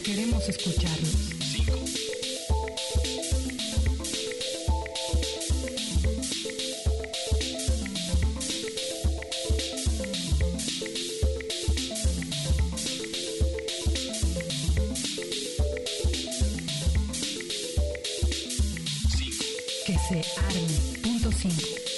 Queremos escucharlos. 5. Que se arme. Punto 5.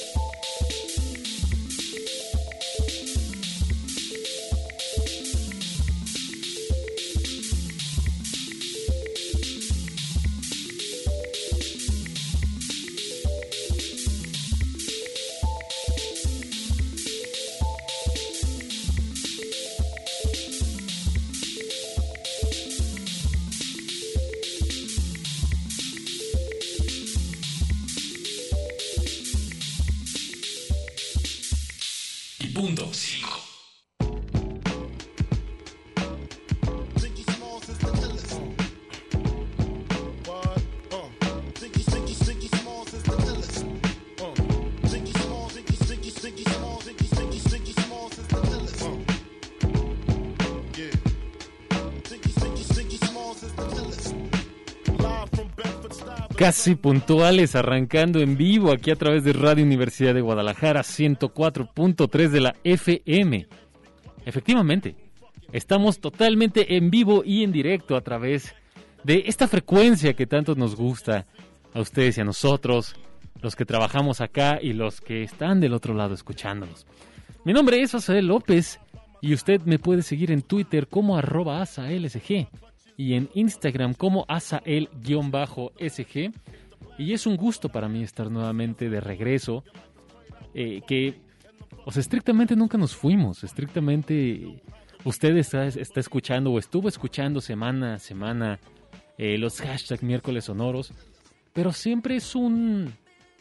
Punto 5. Casi puntuales, arrancando en vivo aquí a través de Radio Universidad de Guadalajara, 104.3 de la FM. Efectivamente, estamos totalmente en vivo y en directo a través de esta frecuencia que tanto nos gusta a ustedes y a nosotros, los que trabajamos acá y los que están del otro lado escuchándonos. Mi nombre es Asael López y usted me puede seguir en Twitter como @asaelsg. Y en Instagram como asael_sg. Y es un gusto para mí estar nuevamente de regreso. Estrictamente nunca nos fuimos. Estrictamente usted está escuchando o estuvo escuchando semana a semana los hashtag miércoles sonoros. Pero siempre es un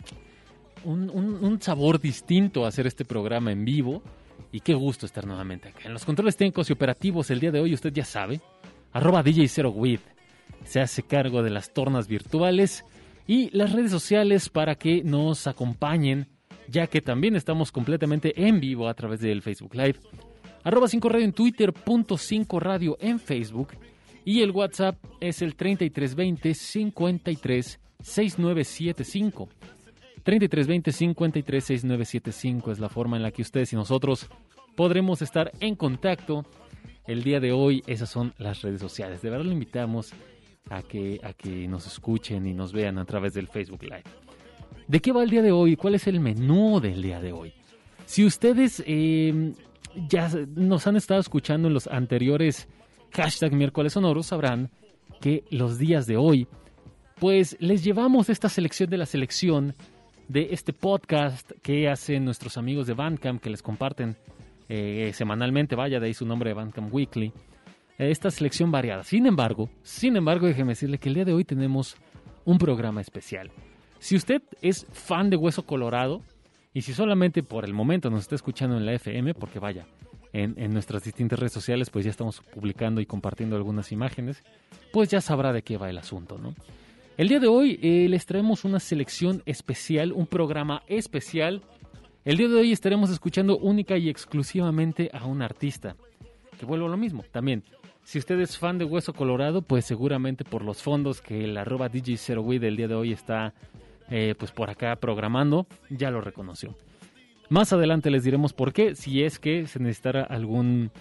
sabor distinto hacer este programa en vivo. Y qué gusto estar nuevamente acá. En los controles técnicos y operativos el día de hoy usted ya sabe. @DJ0with se hace cargo de las tornas virtuales y las redes sociales para que nos acompañen, ya que también estamos completamente en vivo a través del Facebook Live. @5radio en Twitter, .5radio en Facebook y el WhatsApp es el 3320 53 6975. 3320 53 6975 es la forma en la que ustedes y nosotros podremos estar en contacto. El día de hoy esas son las redes sociales. De verdad lo invitamos a que nos escuchen y nos vean a través del Facebook Live. ¿De qué va el día de hoy? ¿Cuál es el menú del día de hoy? Si ustedes ya nos han estado escuchando en los anteriores hashtag miércoles sonoros, sabrán que los días de hoy pues les llevamos esta selección de la selección de este podcast que hacen nuestros amigos de Bandcamp, que les comparten semanalmente, vaya de ahí su nombre de Bandcamp Weekly, esta selección variada. Sin embargo, déjeme decirle que el día de hoy tenemos un programa especial. Si usted es fan de Hueso Colorado, y si solamente por el momento nos está escuchando en la FM, porque vaya, en nuestras distintas redes sociales pues ya estamos publicando y compartiendo algunas imágenes, pues ya sabrá de qué va el asunto, ¿no? El día de hoy les traemos una selección especial, un programa especial. El día de hoy estaremos escuchando única y exclusivamente a un artista. Que vuelvo a lo mismo, también. Si usted es fan de Hueso Colorado, pues seguramente por los fondos que el @DJ0with del día de hoy está pues por acá programando, ya lo reconoció. Más adelante les diremos por qué, si es que se necesitara algún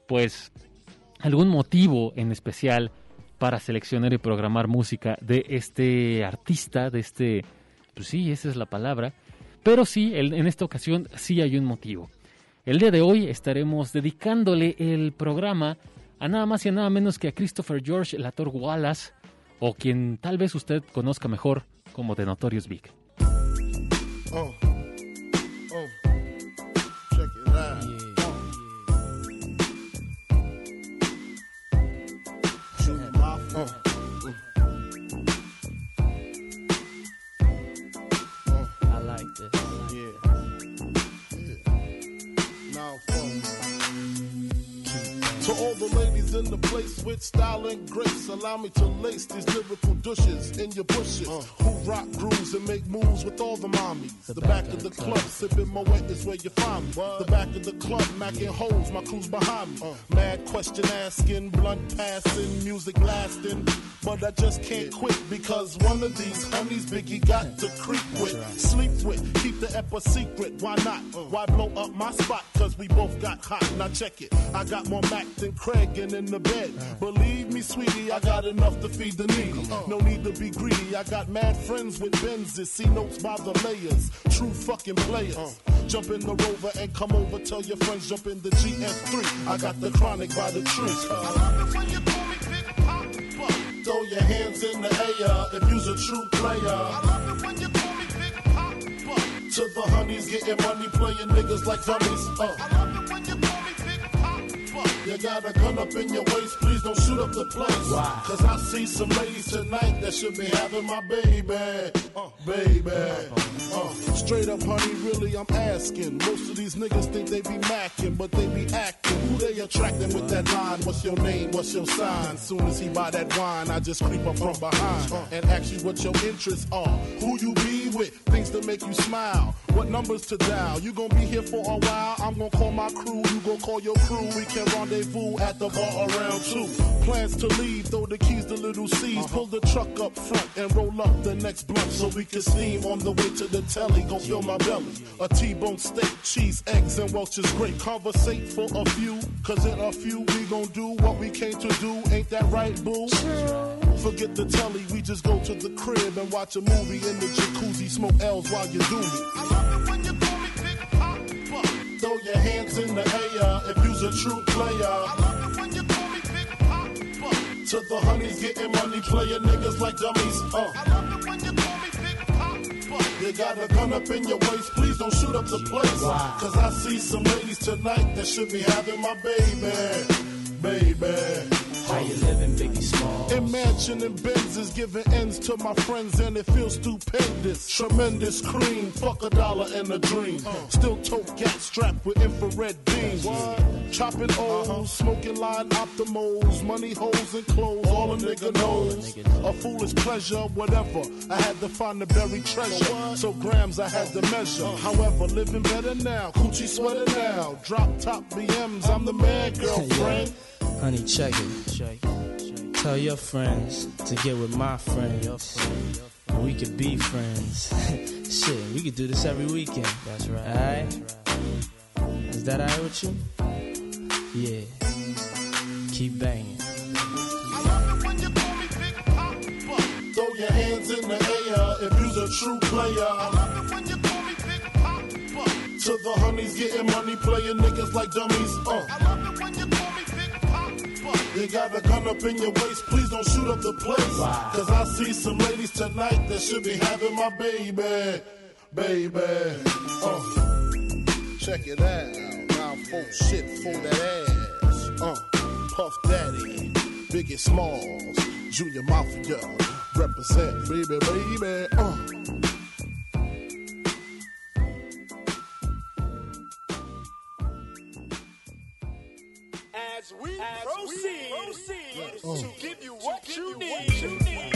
motivo en especial para seleccionar y programar música de este artista, pues sí, esa es la palabra. Pero sí, en esta ocasión sí hay un motivo. El día de hoy estaremos dedicándole el programa a nada más y a nada menos que a Christopher George Lator Wallace, o quien tal vez usted conozca mejor como The Notorious Big. Check it out. I like this. To all the ladies in the place face with style and grace. Allow me to lace these lyrical douches in your bushes. Who rock grooves and make moves with all the mommies. The back of the club, sipping Moet is where you find me. The back of the club, macking holes, my crew's behind me. Mad question asking, blunt passing, music lasting. But I just can't quit because one of these homies Biggie got to creep with, sleep with, keep the ep a secret. Why not? Why blow up my spot? Cause we both got hot. Now check it. I got more Mac than Craig and in the bed. Believe me, sweetie, I got enough to feed the needy. No need to be greedy. I got mad friends with Benzes. See notes by the layers. True fucking players. Jump in the Rover and come over. Tell your friends jump in the GS3. I got the chronic by the tree. I love it when you call me Big Papa. Throw your hands in the air if you's a true player. I love it when you call me Big Papa. To the honeys getting money, playing niggas like dummies. I love it when you call me Big Papa. You got a gun up in your waist, please don't shoot up the place. Wow. Cause I see some ladies tonight that should be having my baby. Straight up, honey, really, I'm asking. Most of these niggas think they be macking, but they be acting. Who they attracting with that line? What's your name? What's your sign? Soon as he buy that wine, I just creep up from behind and ask you what your interests are. Who you be with? Things that make you smile. What numbers to dial? You gon' be here for a while. I'm gon' call my crew. You gon' call your crew. We can rendezvous at the bar around 2. Plans to leave, throw the keys to little C's. Pull the truck up front and roll up the next blunt so we can steam on the way to the telly. Go fill my belly. A T-bone steak, cheese, eggs, and Welch's grape. Conversate for a few, cause in a few we gon' do what we came to do. Ain't that right, boo? Forget the telly, we just go to the crib and watch a movie in the jacuzzi. Smoke L's while you do me. I love it when you call me Big Papa. Throw your hands in the air if you's a true player. I love it when you call me Big Papa. To the honeys getting money, playing niggas like dummies. I love it when you call me Big Papa. You got a gun up in your waist, please don't shoot up the place. Cause I see some ladies tonight that should be having my baby. How you living, Biggie Smalls? Imagine and Benz is giving ends to my friends and it feels stupendous. Tremendous cream, fuck $1 and a dream. Still tote gat strapped with infrared beams. Chopping O's, smoking line optimals, money holes and clothes, all a nigga knows. A foolish pleasure, whatever. I had to find the buried treasure, so grams I had to measure. However, living better now, coochie sweater now. Drop top BMs, I'm the man, girlfriend. Honey, check it. Tell your friends to get with my friends. And we could be friends. Shit, we could do this every weekend. That's right. Alright? Is that alright with you? Yeah. Keep banging. I love it when you call me Big Papa. Throw your hands in the air if you's a true player. I love it when you call me Big Papa. To the honeys getting money, playing niggas like dummies. I love it when you call me Big Papa. You got a gun up in your waist, please don't shoot up the place. Cause I see some ladies tonight that should be having my baby. Check it out. Now folk shit for that ass. Puff Daddy, Biggie Smalls, Junior Mafia, represent baby. As we proceed to give you what you need.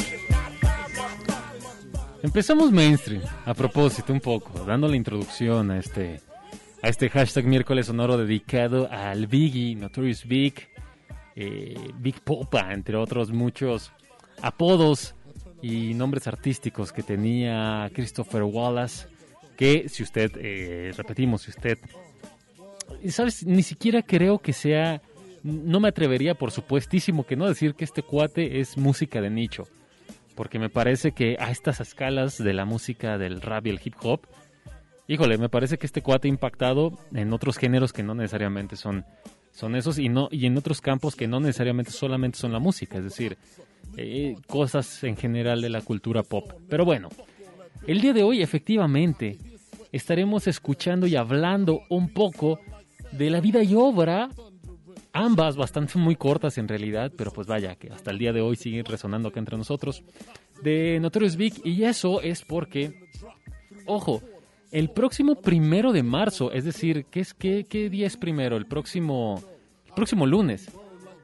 Empezamos mainstream, a propósito un poco, dando la introducción a este hashtag miércoles sonoro dedicado al Biggie, Notorious Big, Big Popa, entre otros muchos apodos y nombres artísticos que tenía Christopher Wallace, que si usted, repetimos, si usted, ¿sabes? Ni siquiera creo que sea, no me atrevería por supuestísimo que no decir que este cuate es música de nicho, porque me parece que a estas escalas de la música del rap y el hip hop, híjole, me parece que este cuate ha impactado en otros géneros que no necesariamente son esos y en otros campos que no necesariamente solamente son la música, es decir, cosas en general de la cultura pop. Pero bueno, el día de hoy efectivamente estaremos escuchando y hablando un poco de la vida y obra, ambas bastante muy cortas en realidad, pero pues vaya, que hasta el día de hoy siguen resonando acá entre nosotros, de Notorious Big, y eso es porque, ojo, el próximo 1 de marzo, es decir, ¿qué día es primero? El próximo lunes.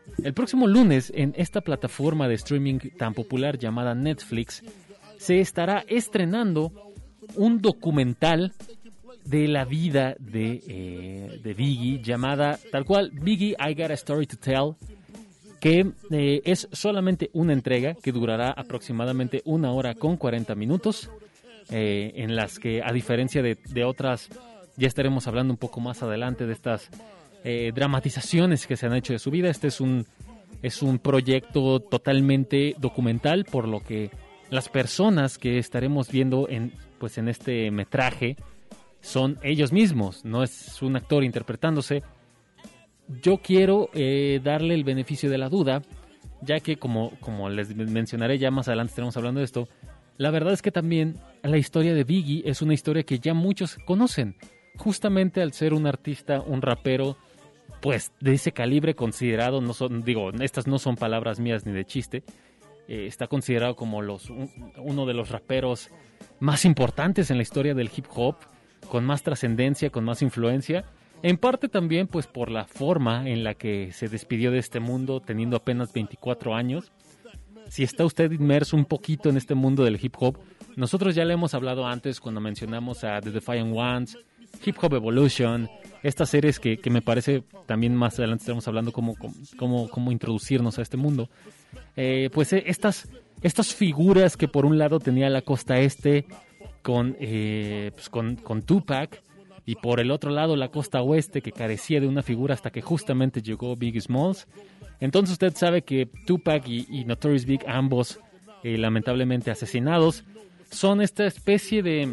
El próximo lunes, en esta plataforma de streaming tan popular llamada Netflix, se estará estrenando un documental de la vida de Biggie, llamada tal cual Biggie, I Got a Story to Tell, que es solamente una entrega que durará aproximadamente 1 hora con 40 minutos, en las que, a diferencia de otras, ya estaremos hablando un poco más adelante de estas dramatizaciones que se han hecho de su vida. Este es un proyecto totalmente documental, por lo que las personas que estaremos viendo en este metraje son ellos mismos, no es un actor interpretándose. Yo quiero darle el beneficio de la duda, ya que como les mencionaré ya más adelante, estaremos hablando de esto. La verdad es que también la historia de Biggie es una historia que ya muchos conocen, justamente al ser un artista, un rapero, pues de ese calibre considerado, estas no son palabras mías ni de chiste, está considerado como uno de los raperos más importantes en la historia del hip hop, con más trascendencia, con más influencia, en parte también pues por la forma en la que se despidió de este mundo teniendo apenas 24 años. Si está usted inmerso un poquito en este mundo del hip hop, nosotros ya le hemos hablado antes cuando mencionamos a The Defiant Ones, Hip Hop Evolution, estas series que me parece también más adelante estaremos hablando cómo introducirnos a este mundo. Estas figuras que por un lado tenía la costa este con Tupac, y por el otro lado la costa oeste, que carecía de una figura hasta que justamente llegó Biggie Smalls. Entonces usted sabe que Tupac y Notorious Big, ambos lamentablemente asesinados, son esta especie de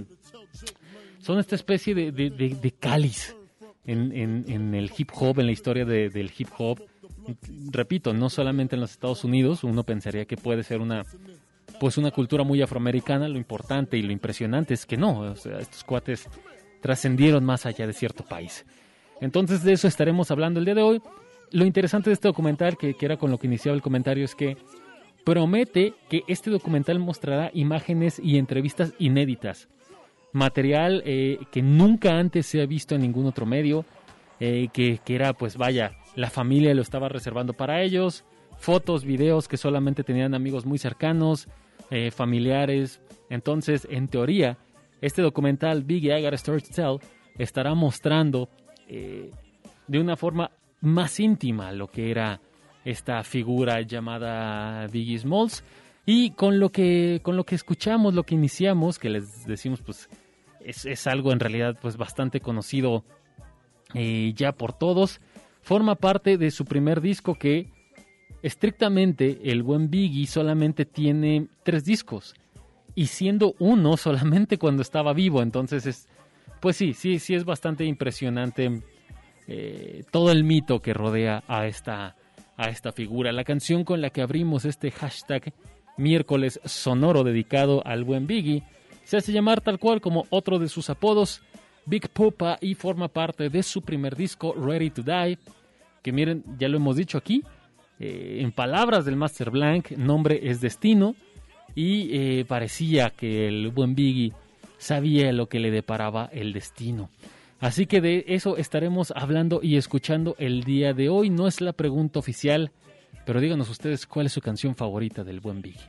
cáliz en el hip hop, en la historia del hip hop. Repito, no solamente en los Estados Unidos, uno pensaría que puede ser una cultura muy afroamericana. Lo importante y lo impresionante es que no, o sea, estos cuates trascendieron más allá de cierto país. Entonces de eso estaremos hablando el día de hoy. Lo interesante de este documental, que era con lo que iniciaba el comentario, es que promete que este documental mostrará imágenes y entrevistas inéditas, material que nunca antes se ha visto en ningún otro medio, que era la familia lo estaba reservando para ellos, fotos, videos que solamente tenían amigos muy cercanos, familiares. Entonces, en teoría, este documental, Biggie, I Got a Story to Tell, estará mostrando de una forma más íntima lo que era esta figura llamada Biggie Smalls. Y con lo que escuchamos, lo que iniciamos, que les decimos, pues es algo en realidad pues bastante conocido ya por todos. Forma parte de su primer disco, que estrictamente el buen Biggie solamente tiene 3 discos, y siendo uno solamente cuando estaba vivo. Entonces sí es bastante impresionante todo el mito que rodea a esta figura. La canción con la que abrimos este hashtag miércoles sonoro dedicado al buen Biggie se hace llamar tal cual como otro de sus apodos, Big Pupa, y forma parte de su primer disco, Ready to Die, que miren, ya lo hemos dicho aquí, en palabras del Master Blank, nombre es destino, y parecía que el buen Biggie sabía lo que le deparaba el destino. Así que de eso estaremos hablando y escuchando el día de hoy. No es la pregunta oficial, pero díganos ustedes cuál es su canción favorita del buen Biggie.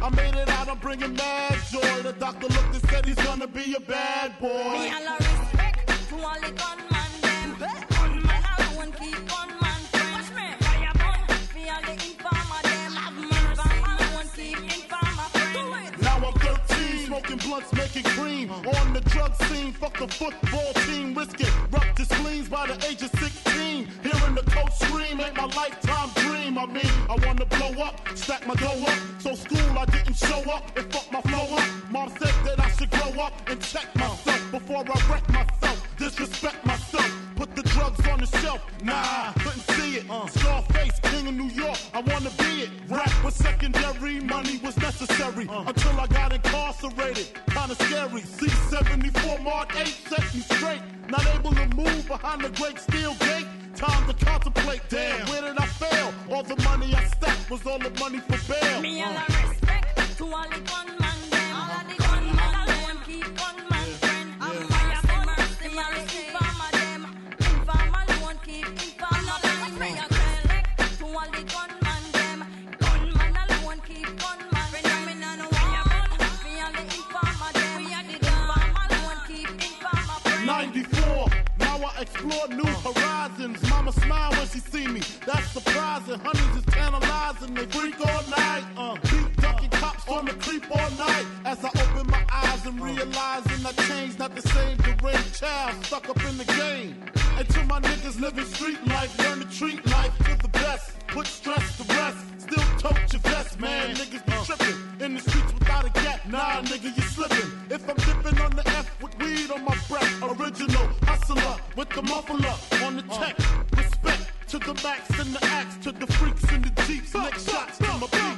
I made it out, I'm bringing mad joy. The doctor looked and said he's gonna be a bad boy. Me all a respect to all the gunman them. Gunman alone keep gunman friends. Fire burn for all the informer them. Informer alone keep informer friends. Now I'm 13, smoking blunts, making cream. On the drug scene, fuck the football team. Risk it, rupture spleens by the age of 16. Hearing the coach scream ain't my lifetime dream. I mean, I wanna blow up, stack my dough up. So school I didn't show up and fuck my flow up. Mom said that I should grow up and check myself before I wreck myself. Disrespect myself, put the drugs on the shelf. Nah, couldn't see it. Scarface, king of New York, I wanna be it. Rap was secondary, money was necessary. Until I got incarcerated, kinda scary. C-74 Mark 8 set me straight. Not able to move behind the great steel gate. Time to contemplate, damn, where did I fail? All the money I stacked was all the money for bail. Me all a respect to all the gunman them. All of the gunman alone keep gunman friend. Fire burn for all the informer them. Informer alone keep informer friend. Me a respect to all the gunman them. Gunman alone keep gunman friend. Fire burn for all the informer them. Informer alone keep informer friend. 94, now I explore new horizons. Mama smile when she see me, that's surprising. Honeys is tantalizing, they freak all night. Beat ducking cops on the creep all night. As I open my eyes and realizing I changed, not the same deranged child stuck up in the game. And to my niggas living street life, learn to treat life to the best. Put stress to rest, still tote your vest, man. Niggas be tripping in the streets without a gap. Nah, nigga, you slipping. If I'm dipping on the F with weed on my breath, original hustler with the muffler on the tech. Respect to the max and the axe, to the freaks in the jeeps. Next shots to my beat.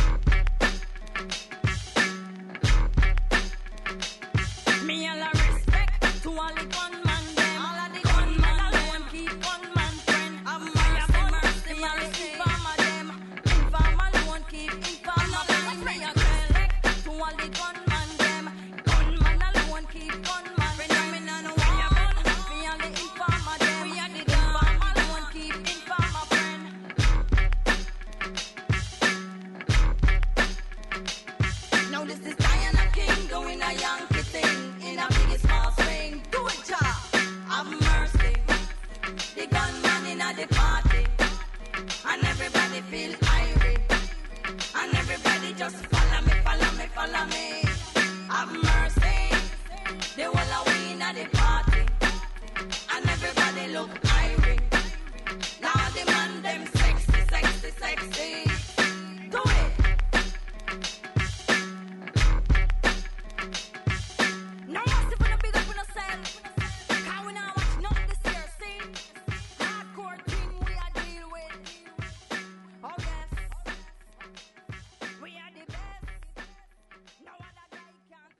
Me all a respect to all the gunman them. All of the gunman alone keep gunman friend. Fire burn for all the informer them. Informer alone keep informer friend. Me a respect to all the gunman them. Gunman alone keep gunman friend. Fire burn for all the informer them. Informer alone keep informer friend. Now this is Diana King doing a Yankee thing. In a big small swing, do it, child. Have mercy. The gunman in a the party, and everybody feel irate, and everybody just follow me, follow me, follow me. Have mercy. The whole of we in a the party, and everybody look irate. Now the man them sexy, sexy, sexy. Do it. No one's gonna big up in yourself. Cause we not watch none this year, see? Hardcore thing we are deal with. Oh yes. We are the best. No other guy can.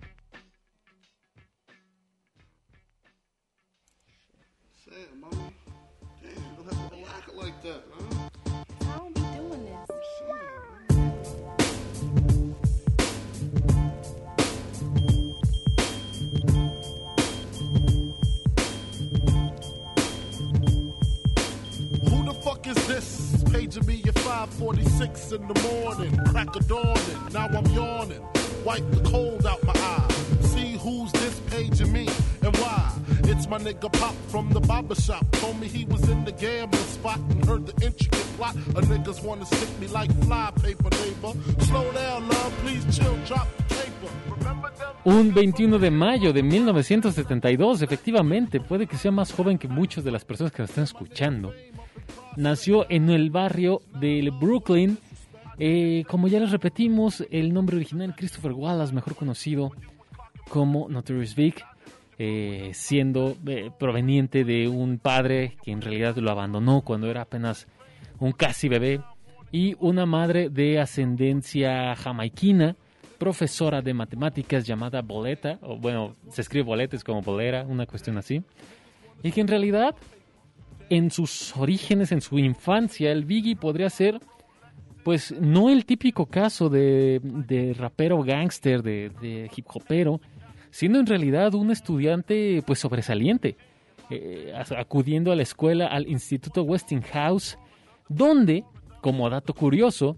Damn, mama. Damn, you don't have to rock it like that, huh? I don't be doing this. Who the fuck is this? Paging me at 5:46 in the morning. Crack of dawning, now I'm yawning. Wipe the cold out my eye. See who's this paging me and why. It's my nigga Pop from the barber shop. Told me he was in the gambling spot and heard the intricate plot. A niggas wanna stick me like fly paper, neighbor. Slow down, love, please chill, drop the paper. Remember them? Un 21 de mayo de 1972, efectivamente, puede que sea más joven que muchas de las personas que nos están escuchando. Nació en el barrio del Brooklyn. Como ya les repetimos, el nombre original Christopher Wallace, mejor conocido como Notorious Big, siendo proveniente de un padre que en realidad lo abandonó cuando era apenas un casi bebé, y una madre de ascendencia jamaiquina, profesora de matemáticas llamada Boleta, o bueno, se escribe Boleta, es como Bolera, una cuestión así, y que en realidad en sus orígenes, en su infancia, el Biggie podría ser pues no el típico caso de rapero gángster, de hip hopero, siendo en realidad un estudiante pues sobresaliente, acudiendo a la escuela, al Instituto Westinghouse, donde, como dato curioso,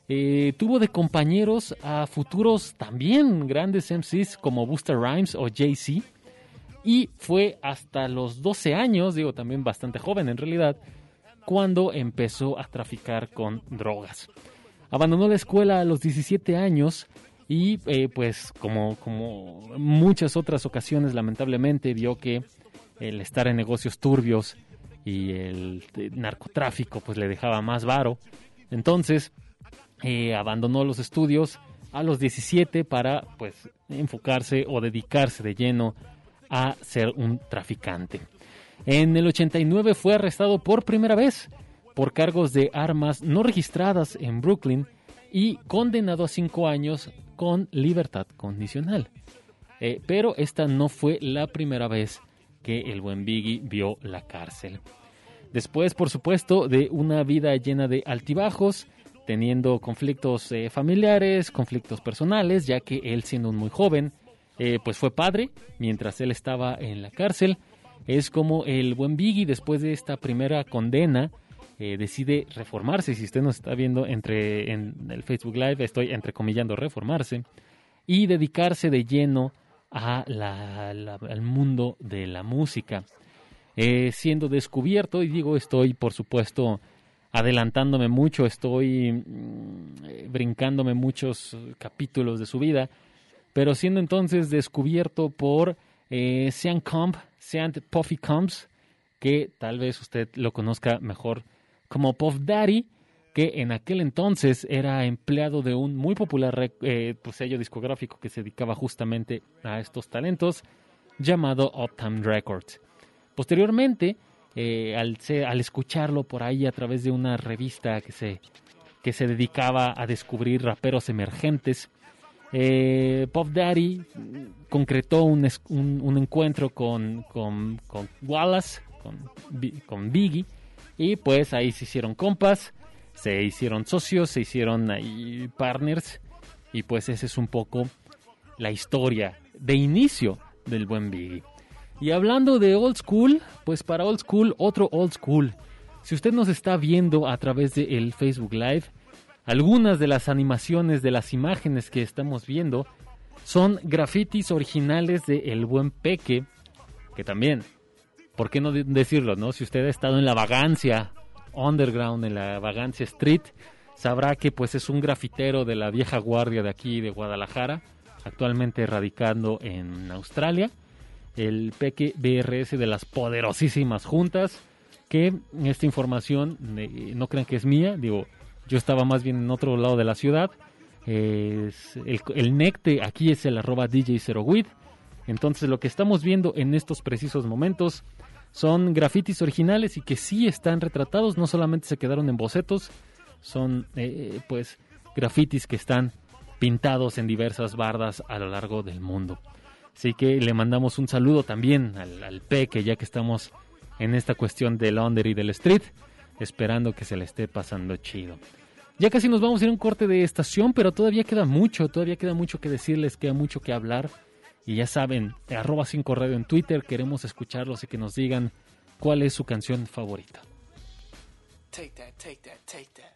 tuvo de compañeros a futuros también grandes MCs como Busta Rhymes o Jay-Z, y fue hasta los 12 años, digo también bastante joven en realidad, cuando empezó a traficar con drogas. Abandonó la escuela a los 17 años y pues como muchas otras ocasiones lamentablemente vio que el estar en negocios turbios y el narcotráfico pues le dejaba más varo. Entonces abandonó los estudios a los 17 para pues enfocarse o dedicarse de lleno a ser un traficante. En el 89 fue arrestado por primera vez por cargos de armas no registradas en Brooklyn y condenado a 5 años con libertad condicional. Pero esta no fue la primera vez que el buen Biggie vio la cárcel. Después, por supuesto, de una vida llena de altibajos, teniendo conflictos familiares, conflictos personales, ya que él siendo muy joven, pues fue padre mientras él estaba en la cárcel. Es como el buen Biggie, después de esta primera condena, decide reformarse. Si usted nos está viendo en el Facebook Live, estoy entrecomillando reformarse, y dedicarse de lleno al mundo de la música. Siendo descubierto, y digo, estoy por supuesto adelantándome mucho, estoy brincándome muchos capítulos de su vida, pero siendo entonces descubierto por Sean Puffy Combs, que tal vez usted lo conozca mejor como Puff Daddy, que en aquel entonces era empleado de un muy popular sello discográfico que se dedicaba justamente a estos talentos, llamado Uptown Records. Posteriormente, al escucharlo por ahí a través de una revista que se dedicaba a descubrir raperos emergentes, Puff Daddy concretó un encuentro con Wallace, con Biggie, y pues ahí se hicieron compas, se hicieron socios, se hicieron ahí partners, y pues esa es un poco la historia de inicio del buen Biggie. Y hablando de old school, pues para old school, otro old school. Si usted nos está viendo a través del Facebook Live, algunas de las animaciones, de las imágenes que estamos viendo, son grafitis originales de El Buen Peque, que también, ¿por qué no decirlo, no? Si usted ha estado en la Vagancia Underground, en la Vagancia Street, sabrá que pues es un grafitero de la vieja guardia de aquí de Guadalajara, actualmente radicando en Australia. El Peque BRS de las poderosísimas juntas, que esta información, no crean que es mía, digo, yo estaba más bien en otro lado de la ciudad. El necte aquí es el @DJ0With. Entonces lo que estamos viendo en estos precisos momentos son grafitis originales y que sí están retratados, no solamente se quedaron en bocetos, son pues grafitis que están pintados en diversas bardas a lo largo del mundo. Así que le mandamos un saludo también al Peque, ya que estamos en esta cuestión del under y del street, esperando que se le esté pasando chido. Ya casi nos vamos a ir a un corte de estación, pero todavía queda mucho que decirles, queda mucho que hablar. Y ya saben, @5radio en Twitter, queremos escucharlos y que nos digan cuál es su canción favorita. Take that, take that, take that.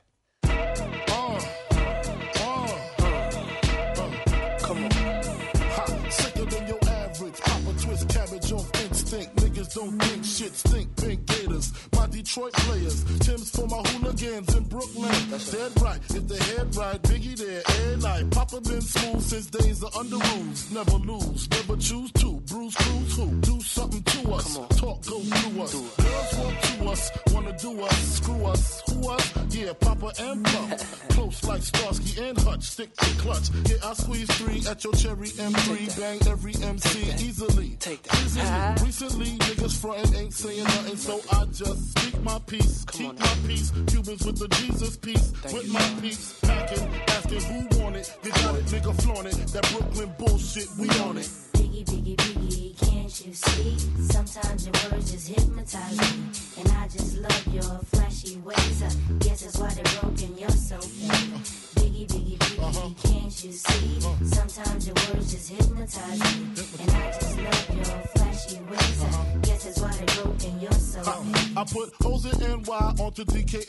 Come on. Sicker than your average. Papa twist cabbage off instinct. Niggas don't think shit stink. Pink Gators, my Detroit players. Tim's for my hooligans in Brooklyn. Dead right, if the head right, Biggie there, and night. Papa been smooth since days of under rules. Never lose, never choose to. Bruce Cruz who? Do something to us. Talk goes through us. Girls want to us, wanna do us. Screw us, who us? Yeah, Papa and Puff. Close like Starsky and Hutch. Stick to clutch. Yeah, I squeeze 3 at your cherry M3. Bang every MC easily. Easily. Recently, niggas frontin' ain't saying nothing, so I just speak my peace. Keep my peace. Cubans with the Jesus peace. With my peace. Packing, asking who want it. You got it, nigga, flaunt it. That Brooklyn bullshit, we on it. Biggie, Biggie, Biggie, can't you see? Sometimes your words just hypnotize me. And I just love your flashy ways. I guess that's why they're broken, you're so fake. Biggie, Biggie, Biggie, can't you see? Sometimes your words just hypnotize me. And I just love your flashy ways. I guess Guess it's why they broke and you're so bad. I put hoes in NY onto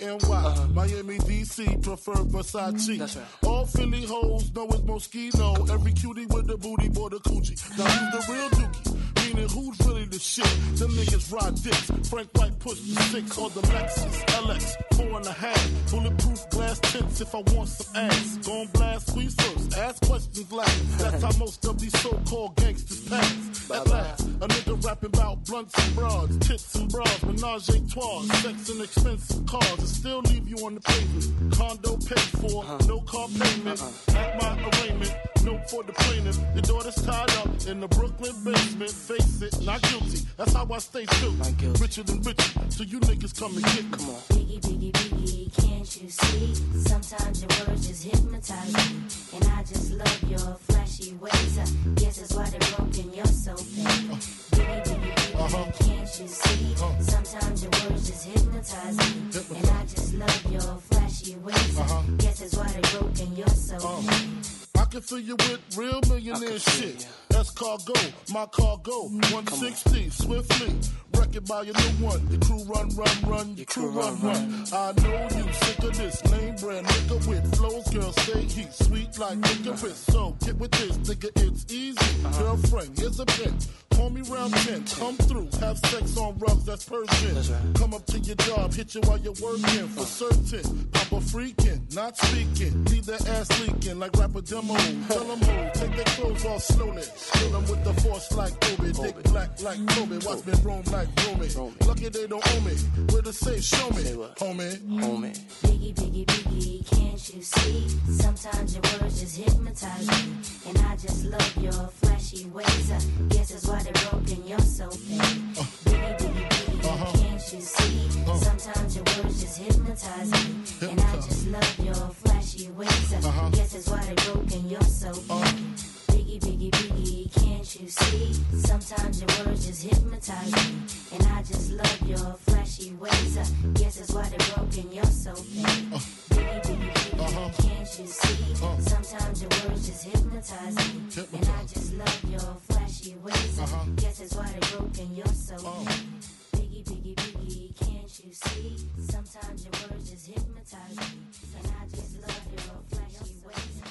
DKNY. Miami, DC, prefer Versace. That's right. All Philly hoes know it's Moschino. Every cutie with the booty, boy, the coochie. Now who's the real dookie? Meaning who's really the shit? Them niggas ride dicks. Frank White push the 6 or the Lexus LX 4.5. Bulletproof glass tints if I want some ass. Gon' blast squeeze first, ask questions last. That's how most of these so-called gangsters pass. At last, a nigga rapping about blunts and broads, tits and bras, menage a trois, sex and expensive cars, and still leave you on the pavement. Condo paid for, no car payment. At my arraignment, note for the plaintiff. Your daughter's tied up in the Brooklyn basement. Face it, not guilty. That's how I stay true. Richer than richer, so you niggas come and get me. Come on. Biggie, biggie, biggie, can't you see? Sometimes your words just hypnotize me. And I just love your flashy ways. Guess that's why they're broken, you're so fake. Biggie, biggie, biggie, can't you see? Sometimes your words just hypnotize me. And I just love your flashy ways. Guess that's why they're broken, you're so fake. I can fill you with real millionaire shit. That's cargo, my cargo. 160, swiftly. Wreck it by your new one. Your crew run, your crew run. I know you sick of this name brand nigga with flows. Girl, say heat sweet like licorice. So get with this, nigga, it's easy. Girlfriend, here's a pin. Call me round 10, come through, have sex on rugs, that's Persian. Right. Come up to your job, hit you while you're working, for certain. Papa freaking, not speaking, leave that ass leaking like rapper demo. Tell them who, take their clothes off slowly. Kill them with the force like Kobe, dick black like Kobe. Watch me roam like Romy. Lucky they don't owe me, where to say, show me, homie. Biggie, biggie, biggie, can't you see? Sometimes your words just hypnotize me. And I just love your flashy ways. Guess that's why they're broken, you're so fake. Biggie, biggie, biggie, can't you see? Sometimes your words just hypnotize me. And I just love your flashy ways. Guess that's why they're broken, you're so fake. Biggie, biggie, biggie, can't you see? Sometimes your words just hypnotize me. And I just love your flashy ways. Guess that's why they're broken, you're so fake. Biggie, biggie, biggie, can't you see? Sometimes your words just hypnotize me. And I just love your flashy ways. Guess that's why they're broken, you're so fake. Biggie, biggie, biggie, can't you see? Sometimes your words just hypnotize me. And I just love your flashy ways.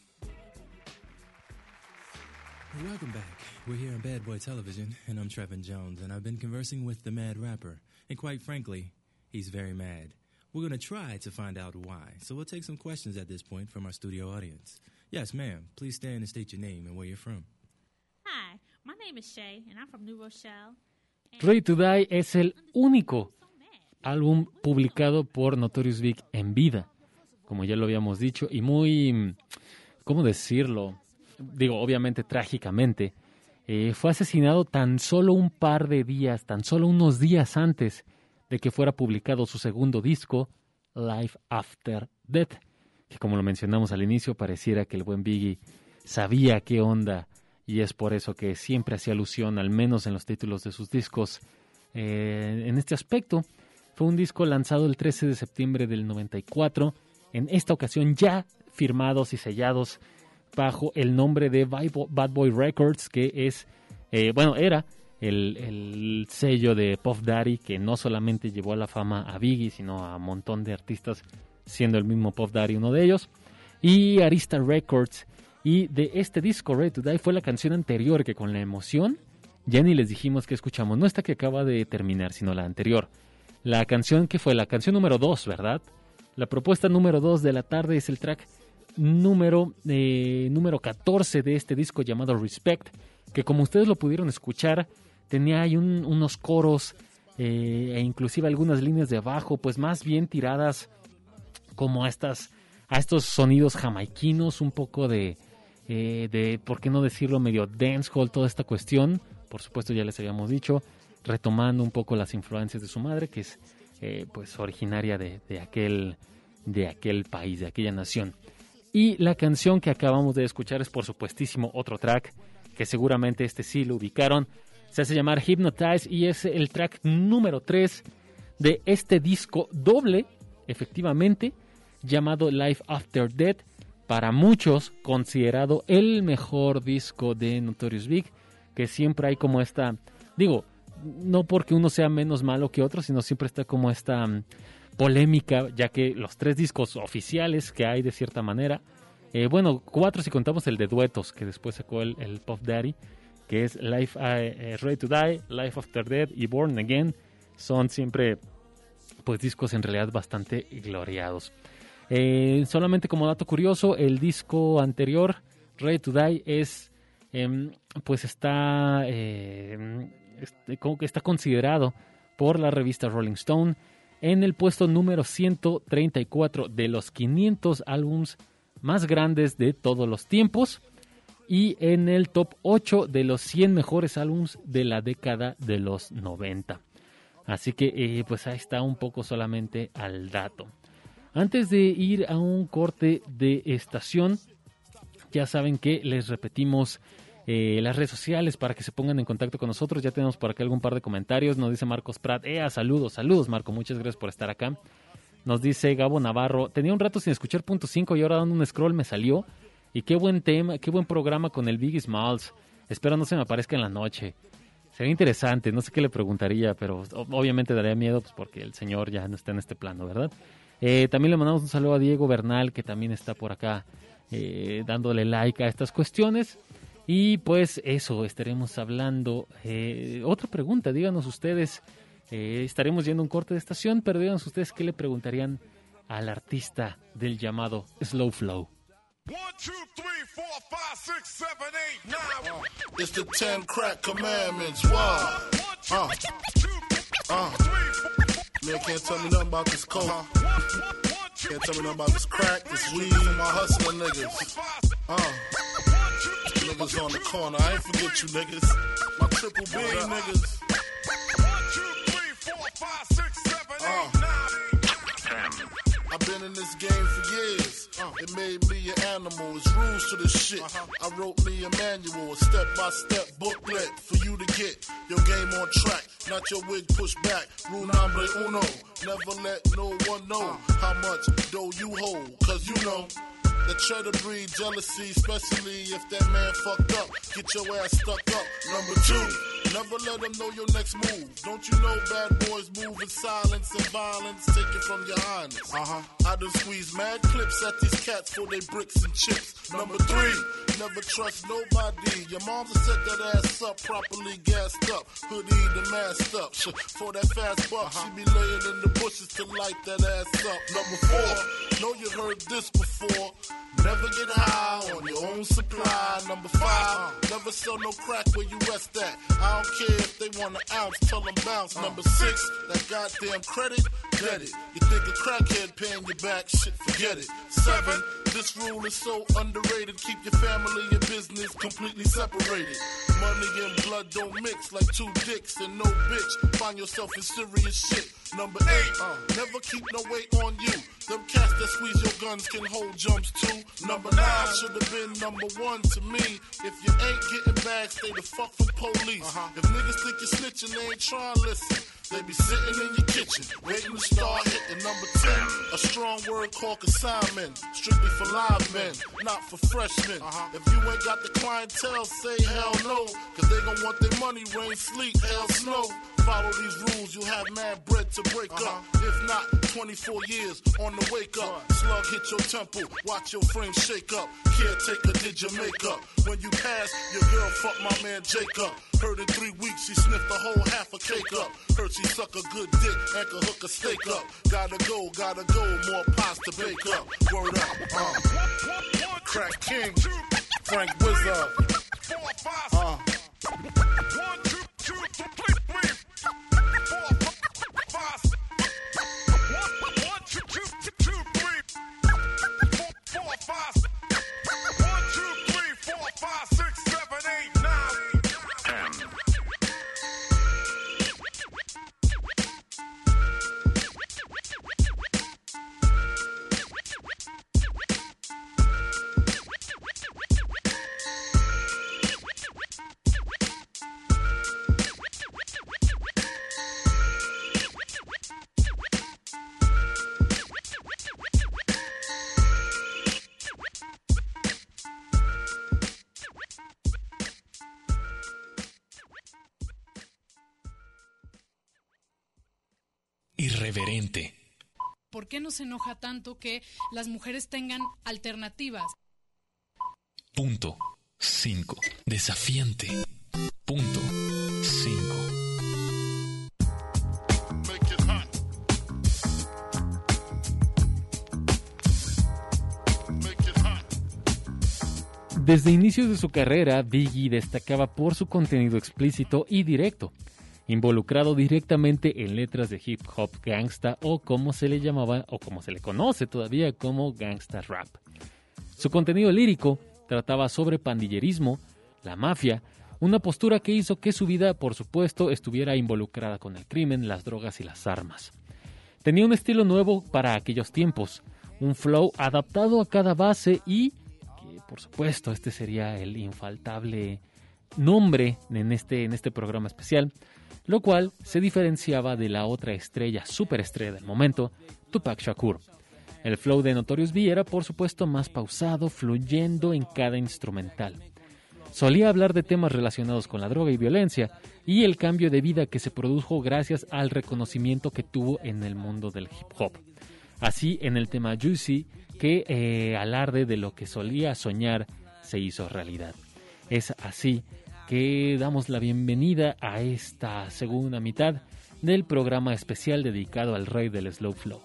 Welcome back. We're here on Bad Boy Television, and I'm Trevin Jones, and I've been conversing with the Mad Rapper. And quite frankly, he's very mad. We're going to try to find out why. So we'll take some questions at this point from our studio audience. Yes, ma'am. Please stand and state your name and where you're from. Hi, my name is Shay, and I'm from New Rochelle. Ready to Die es el único álbum publicado por Notorious Big en vida, como ya lo habíamos dicho, y muy, ¿cómo decirlo? Digo, obviamente trágicamente, fue asesinado tan solo un par de días, tan solo unos días antes de que fuera publicado su segundo disco, Life After Death, que como lo mencionamos al inicio, pareciera que el buen Biggie sabía qué onda, y es por eso que siempre hacía alusión, al menos en los títulos de sus discos, en este aspecto. Fue un disco lanzado el 13 de septiembre del 94, en esta ocasión ya firmados y sellados bajo el nombre de Bad Boy Records, que es, era el sello de Puff Daddy, que no solamente llevó a la fama a Biggie, sino a un montón de artistas, siendo el mismo Puff Daddy uno de ellos, y Arista Records. Y de este disco, Ready to Die, fue la canción anterior que con la emoción, ya ni les dijimos que escuchamos, no esta que acaba de terminar, sino la anterior. La canción que fue la canción número 2, ¿verdad? La propuesta número 2 de la tarde es el track número 14 de este disco llamado Respect, que como ustedes lo pudieron escuchar, tenía ahí unos coros e inclusive algunas líneas de bajo, pues más bien tiradas como a estos sonidos jamaiquinos, un poco de ¿por qué no decirlo? Medio dancehall, toda esta cuestión. Por supuesto, ya les habíamos dicho, retomando un poco las influencias de su madre, que es pues originaria de aquel país, de aquella nación. Y la canción que acabamos de escuchar es, por supuestísimo, otro track, que seguramente este sí lo ubicaron. Se hace llamar Hypnotize y es el track número 3 de este disco doble, efectivamente, llamado Life After Death, para muchos considerado el mejor disco de Notorious Big, que siempre hay como esta, digo, no porque uno sea menos malo que otro, sino siempre está como esta polémica, ya que los 3 discos oficiales que hay de cierta manera, 4 si contamos el de duetos que después sacó el Puff Daddy, que es Life Ready to Die, Life After Death y Born Again, son siempre pues discos en realidad bastante gloriados. Solamente como dato curioso, el disco anterior, Ready to Die, es pues está considerado por la revista Rolling Stone en el puesto número 134 de los 500 álbums más grandes de todos los tiempos y en el top 8 de los 100 mejores álbums de la década de los 90. Así que pues ahí está un poco solamente al dato. Antes de ir a un corte de estación, ya saben que les repetimos las redes sociales para que se pongan en contacto con nosotros. Ya tenemos por acá algún par de comentarios. Nos dice Marcos Prat, saludos Marco, muchas gracias por estar acá. Nos dice Gabo Navarro, tenía un rato sin escuchar Punto 5 y ahora dando un scroll me salió. Y qué buen tema, qué buen programa con el Biggie Smalls. Espero no se me aparezca en la noche. Sería interesante, no sé qué le preguntaría, pero obviamente daría miedo pues, porque el señor ya no está en este plano, ¿verdad? También le mandamos un saludo a Diego Bernal, que también está por acá dándole like a estas cuestiones. Y pues eso, estaremos hablando. Otra pregunta, díganos ustedes, estaremos yendo a un corte de estación, pero díganos ustedes qué le preguntarían al artista del llamado Slow Flow. 1, 2, 3, 4, 5, 6, 7, 8, 9. It's the 10 crack commandments. Wow. Man can't tell me nothing about this coke. Can't tell me nothing about this crack, this weed, and my hustling niggas. Niggas on the corner, I ain't forget you niggas. My triple B niggas. 1, 2, 3, 4, 5, 6, 7, 8, 9. I've been in this game for years. It made me an animal. It's rules to this shit. I wrote me a manual, a step-by-step booklet for you to get your game on track. Not your wig pushed back. Rule number uno. Never let no one know how much dough you hold. Cause you know that try to breed jealousy, especially if that man fucked up. Get your ass stuck up. Number 2, never let them know your next move. Don't you know bad boys move in silence and violence? Take it from your highness. I done squeeze mad clips at these cats for they bricks and chips. Number 3, never trust nobody. Your mom's set that ass up, properly gassed up. Hoodie the masked up. For that fast buck, she be laying in the bushes to light that ass up. Number 4, know you heard this before. Never get high on your own supply. Number 5, never sell no crack where you rest at. I don't care if they want an ounce, tell them bounce. Number 6, that goddamn credit, get it. You think a crackhead paying you back, shit, forget it. 7, this rule is so underrated. Keep your family and business completely separated. Money and blood don't mix like 2 dicks and no bitch. Find yourself in serious shit. Number 8, never keep no weight on you. Them cats that squeeze your guns can hold jumps too. Number 9 should have been number 1 to me. If you ain't getting back, stay the fuck from police. If niggas think you're snitching, they ain't trying to listen. They be sitting in your kitchen, waiting to start hitting. Number 10, a strong word called consignment. Strictly for live men, not for freshmen. If you ain't got the clientele, say hell no. Cause they gon' want their money, rain, sleet, hell, snow. Follow these rules, you'll have mad bread to break up. If not, 24 years on the wake up. Slug hit your temple, watch your frame shake up. Caretaker did your makeup. When you pass, your girl fucked my man Jacob. Heard in 3 weeks she sniffed the whole half a cake up. Heard she suck a good dick and could hook a steak up. Gotta go, more pies to bake up. Word up, Crack King, Frank Wizard. 1, 2, 3, 4, 5. 1, 2, 3, 4, 5. 1, 2, 3, 4, 5, 6, 7, 8, 9. irreverente. ¿Por qué nos enoja tanto que las mujeres tengan alternativas? Punto 5. Desafiante. Punto 5. Desde inicios de su carrera, Biggie destacaba por su contenido explícito y directo, involucrado directamente en letras de hip hop gangsta o como se le llamaba o como se le conoce todavía como gangsta rap. Su contenido lírico trataba sobre pandillerismo, la mafia, una postura que hizo que su vida, por supuesto, estuviera involucrada con el crimen, las drogas y las armas. Tenía un estilo nuevo para aquellos tiempos, un flow adaptado a cada base y por supuesto, este sería el infaltable nombre en este programa especial, lo cual se diferenciaba de la otra estrella, superestrella del momento, Tupac Shakur. El flow de Notorious B era, por supuesto, más pausado, fluyendo en cada instrumental. Solía hablar de temas relacionados con la droga y violencia y el cambio de vida que se produjo gracias al reconocimiento que tuvo en el mundo del hip hop. Así, en el tema Juicy, que alarde de lo que solía soñar se hizo realidad. Es así que damos la bienvenida a esta segunda mitad del programa especial dedicado al rey del slow flow.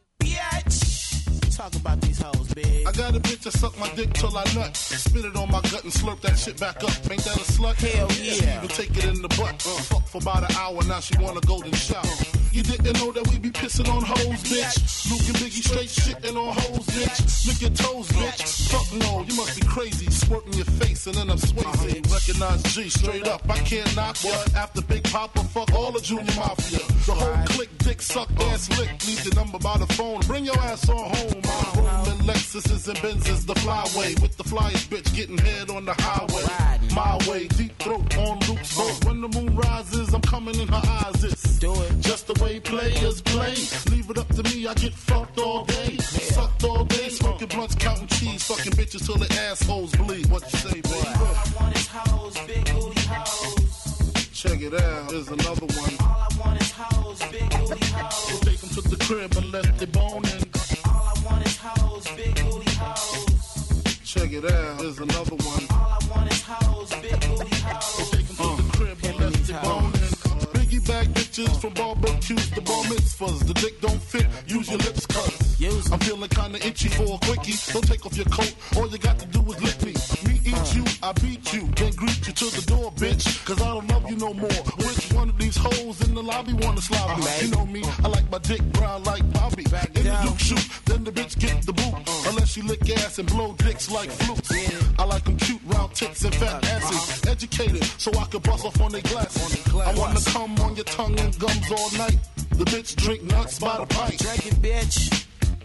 Talk about these hoes, big. I got a bitch that suck my dick till I nut. Spit it on my gut and slurp that shit back up. Ain't that a slut? Hell yeah. Even take it in the butt. Fuck for about an hour, now she wanna go to shower. You didn't know that we be pissing on hoes, bitch. Luke and Biggie straight shitting on hoes, bitch. Lick your toes, bitch. Fuck no, you must be crazy. Squirting your face and then I'm Swayze. Recognize G, straight up, I can't knock ya. After Big Papa, fuck all the Junior Mafia. The whole clique, dick suck, ass lick. Leave the number by the phone, bring your ass on home. Rolling Lexuses and Benzes, the flyway. With the flyest bitch getting head on the highway. My way, deep throat on Luke's boat. When the moon rises, I'm coming in her eyes. It's just the way players play. Leave it up to me, I get fucked all day. Sucked all day, smoking blunts, counting cheese. Fucking bitches till their assholes bleed. What you say, baby? All I want is hoes, big booty hoes. Check it out, here's another one. All I want is hoes, big booty hoes. We'll take them to the crib and let they bone in. All I want is hoes, big booty hoes. Check it out, here's another one. All I want is hoes, big booty hoes. We'll take them to the crib and let they bone in. Biggie bag bitches from barbecues to bar mitzvahs. The dick don't fit, use your lips, cuz I'm feeling kinda itchy for a quickie. Don't take off your coat, all you got to do is lick me. Me eat you, I beat you, then greet you to the door, bitch. Cause I don't love you no more. Which one of these hoes in the lobby wanna slob me? You know me, I like my dick brown like Bobby. In the Duke shoot, then the bitch get the boot. Unless she lick ass and blow dicks like flutes. I like them cute round tits and fat asses. Educated, so I can bust off on their glasses. I wanna come on your tongue and gums all night. The bitch drink nuts by the pint. Drink it, bitch.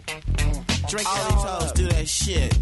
Drink all these hoes, do that shit.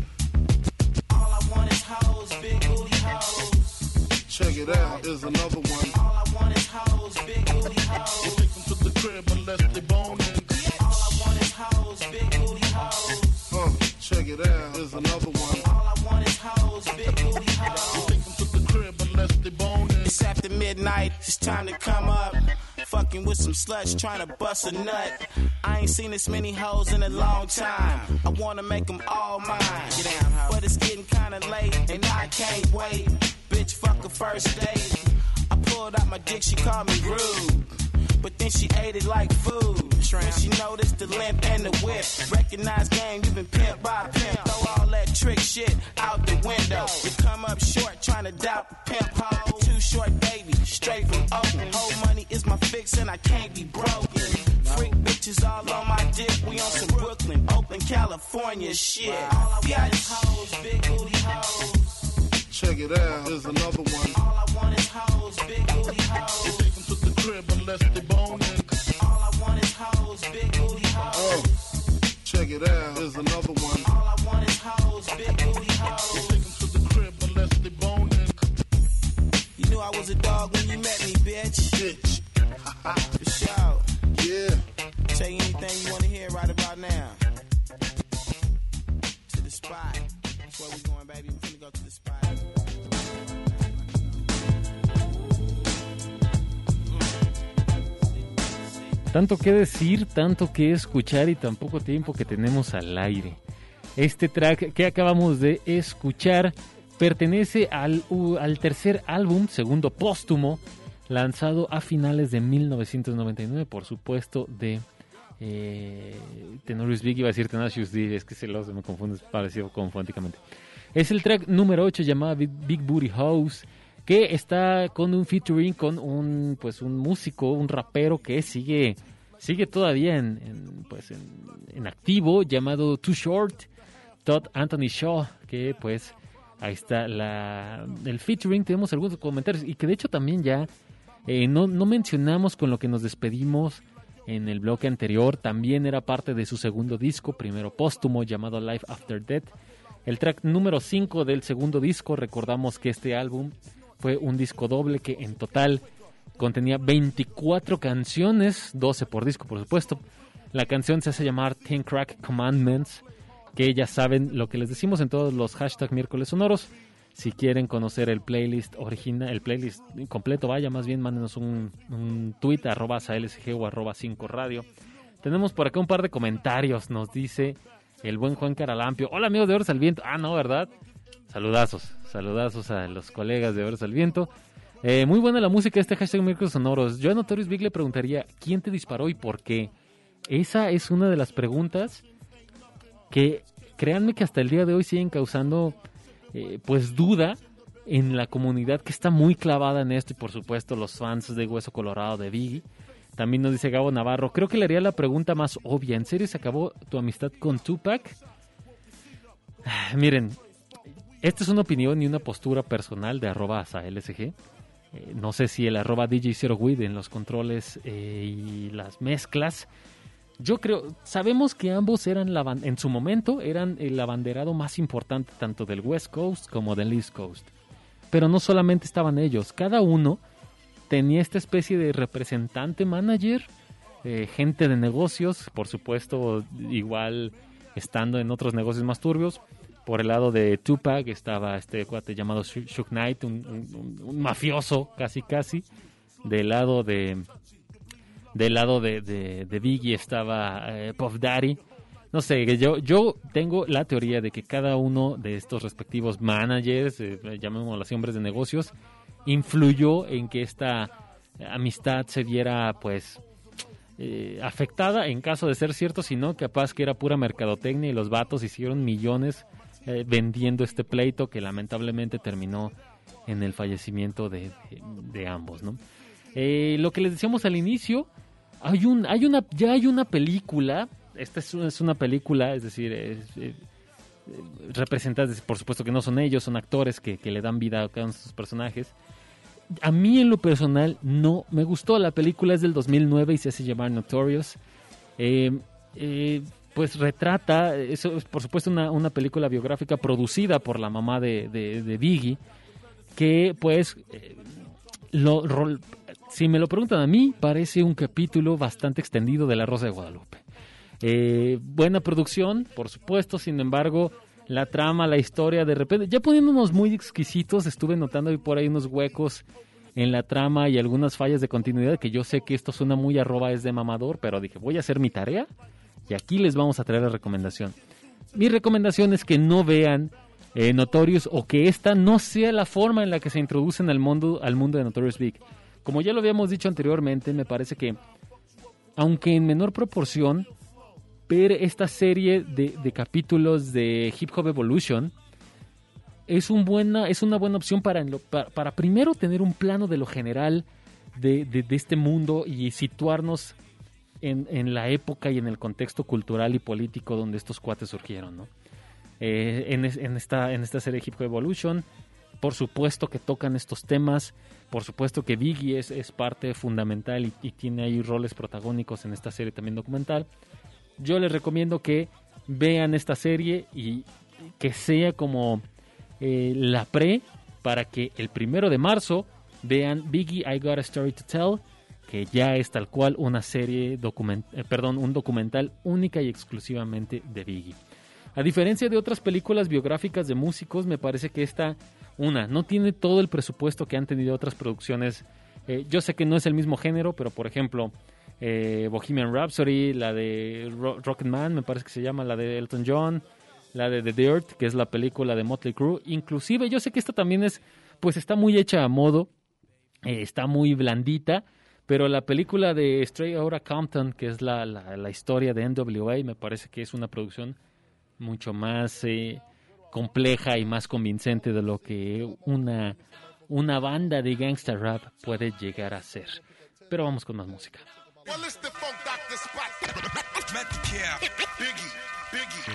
All I want is hoes, big booty hoes. Check it out, here's another one. All I want is hoes, big booty hoes. We'll take them to the crib unless they bone in. All I want is hoes, big booty hoes. Check it out, here's another one. All I want is hoes, big booty hoes. We'll take them to the crib unless they bone in. It's after midnight, it's time to come up. Fucking with some sluts, trying to bust a nut. I ain't seen this many hoes in a long time. I wanna make them all mine. But it's getting kinda late, and I can't wait. Bitch, fuck a first date. I pulled out my dick, she called me rude. But then she ate it like food. When she noticed the limp and the whip. Recognize game, you been pimped by a pimp. Throw all that trick shit out the window. You come up short, trying to doubt the pimp hoe. Too short, baby, straight from Oakland. Whole money is my fix and I can't be broken. Freak bitches all on my dick. We on some Brooklyn, Oakland, California shit. All I want is hoes, big booty hoes. Check it out, here's another one. All I want is hoes, big booty hoes. We'll take them to the crib unless they bone in. All I want is hoes, big booty hoes. Check it out, here's another one. All I want is hoes, big booty hoes. We'll take them to the crib unless they bone in. You knew I was a dog when you met me, bitch. Bitch. For sure. Yeah. Tell you anything you wanna hear right about now. To the spot. That's where we going, baby. We're gonna go to the spot. Tanto que decir, tanto que escuchar y tan poco tiempo que tenemos al aire. Este track que acabamos de escuchar pertenece al tercer álbum, segundo póstumo, lanzado a finales de 1999, por supuesto, de Notorious Big. Iba a decir Tenacious D, es que se me confunde, es parecido confónicamente. Es el track número 8 llamado Big Booty House, que está con un featuring con un músico, un rapero que sigue todavía en activo, llamado Too Short, Todd Anthony Shaw, que pues ahí está el featuring. Tenemos algunos comentarios y que de hecho también ya no mencionamos con lo que nos despedimos en el bloque anterior. También era parte de su segundo disco, primero póstumo, llamado Life After Death. El track número 5 del segundo disco. Recordamos que este álbum fue un disco doble que en total contenía 24 canciones, 12 por disco por supuesto. La canción se hace llamar 10 Crack Commandments, que ya saben lo que les decimos en todos los hashtag miércoles sonoros. Si quieren conocer el playlist original, el playlist completo, más bien mándenos un tweet @ASALSG o @5radio. Tenemos por acá un par de comentarios. Nos dice el buen Juan Caralampio: hola amigos de Horas al Viento. No, ¿verdad? Saludazos a los colegas de Horas al Viento. Muy buena la música de este hashtag miércoles sonoros. Yo a Notorious Big le preguntaría: ¿quién te disparó y por qué? Esa es una de las preguntas que, créanme que hasta el día de hoy siguen causando duda en la comunidad que está muy clavada en esto, y por supuesto los fans de Hueso Colorado de Biggie. También nos dice Gabo Navarro: creo que le haría la pregunta más obvia, ¿en serio se acabó tu amistad con Tupac? Miren, esta es una opinión y una postura personal de @ASALSG. No sé si el @DJ0Wid en los controles y las mezclas. Yo creo, sabemos que ambos en su momento eran el abanderado más importante tanto del West Coast como del East Coast. Pero no solamente estaban ellos, cada uno tenía esta especie de representante manager, gente de negocios, por supuesto, igual estando en otros negocios más turbios. Por el lado de Tupac estaba este cuate llamado Suge Knight, un mafioso casi. Del lado de Biggie estaba Puff Daddy. No sé, yo tengo la teoría de que cada uno de estos respectivos managers, llamémoslo así, hombres de negocios, influyó en que esta amistad se viera afectada, en caso de ser cierto, sino capaz que era pura mercadotecnia y los vatos hicieron millones vendiendo este pleito que lamentablemente terminó en el fallecimiento de ambos, ¿no? Lo que les decíamos al inicio, ya hay una película. Esta es una película, es decir, representantes, por supuesto que no son ellos, son actores que le dan vida a cada uno de sus personajes. A mí en lo personal no me gustó. La película es del 2009 y se hace llamar Notorious. Pues retrata, eso es por supuesto una película biográfica producida por la mamá de Biggie, que pues si me lo preguntan a mí, parece un capítulo bastante extendido de La Rosa de Guadalupe. Buena producción, por supuesto, sin embargo, la trama, la historia, de repente, ya poniéndonos muy exquisitos, estuve notando ahí por ahí unos huecos en la trama y algunas fallas de continuidad, que yo sé que esto suena muy es de mamador, pero dije, voy a hacer mi tarea y aquí les vamos a traer la recomendación. Mi recomendación es que no vean Notorious, o que esta no sea la forma en la que se introducen al mundo de Notorious Big. Como ya lo habíamos dicho anteriormente, me parece que, aunque en menor proporción, ver esta serie de capítulos de Hip Hop Evolution es una buena opción para primero tener un plano de lo general de este mundo y situarnos en la época y en el contexto cultural y político donde estos cuates surgieron, ¿no? En esta serie de Hip Hop Evolution, por supuesto que tocan estos temas, por supuesto que Biggie es parte fundamental y tiene ahí roles protagónicos en esta serie también documental. Yo les recomiendo que vean esta serie y que sea como la para que el 1 de marzo vean Biggie, I Got a Story to Tell, que ya es tal cual una serie un documental única y exclusivamente de Biggie. A diferencia de otras películas biográficas de músicos, me parece que esta, no tiene todo el presupuesto que han tenido otras producciones. Yo sé que no es el mismo género, pero por ejemplo, Bohemian Rhapsody, la de Rocketman, me parece que se llama, la de Elton John, la de The Dirt, que es la película de Motley Crue. Inclusive yo sé que esta también pues está muy hecha a modo, está muy blandita, pero la película de Straight Outta Compton, que es la historia de NWA, me parece que es una producción mucho más compleja y más convincente de lo que una banda de gangsta rap puede llegar a ser. Pero vamos con más música. Well, it's the Funk Doctor Spot. Metcalf, Biggie.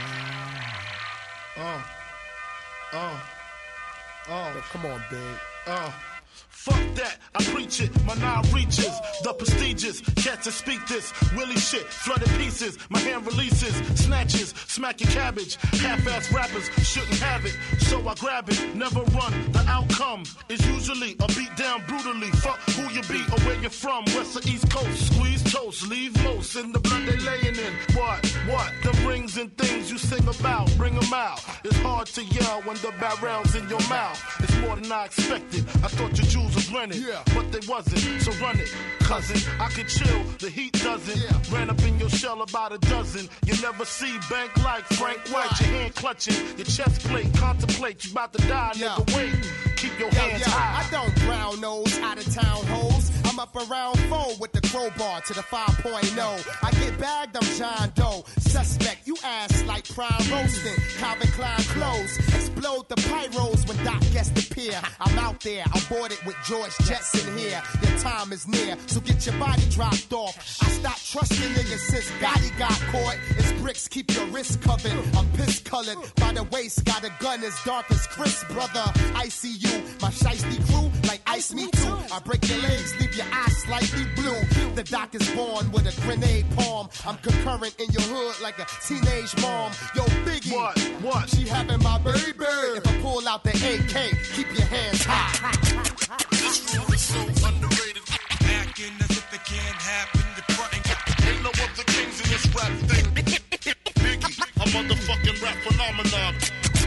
Come on, big. Fuck that, I preach it, my nine reaches, the prestigious, cats that speak this, Willie shit, flooded pieces, my hand releases, snatches, smack your cabbage, half-ass rappers shouldn't have it, so I grab it, never run, the outcome is usually a beat down brutally, fuck who you be or where you're from, west or east coast, squeeze toast, leave most in the blood they laying in, what, the rings and things you sing about, bring them out, it's hard to yell when the barrel's in your mouth, it's more than I expected, I thought your jewels was rented, but they wasn't, so run it, cousin, I could chill, the heat doesn't, ran up in your shell about a dozen, you never see bank like Frank White, your hand clutching, your chest plate, contemplate, you about to die, nigga, wait, keep your hands high. I don't brown nose out of town hoes, I'm up around 4 with the crowbar to the 5.0, I get bagged, I'm John Doe, suspect, you ass like prime roasting, Calvin Klein clothes, explode the pyros when Doc gets the pier, I'm out there, I'm boarded with George Jetson here, your time is near, so get your body dropped off, I stopped trusting niggas since Gotti got caught, it's bricks, keep your wrist covered, I'm piss colored, by the waist, got a gun as dark as Chris, brother, ICU, my shiesty crew, like ice me too, I break your legs, leave your eyes slightly blue, the Doc is born with a grenade palm, I'm concurrent in your hood like a teenage mom, yo Biggie, what, she having my baby, if I pull out the AK, keep your hands high. This rule is so underrated. Acting as if it can't happen. You're fronting. Ain't no other kings in this rap thing. Biggie, a motherfucking rap phenomenon.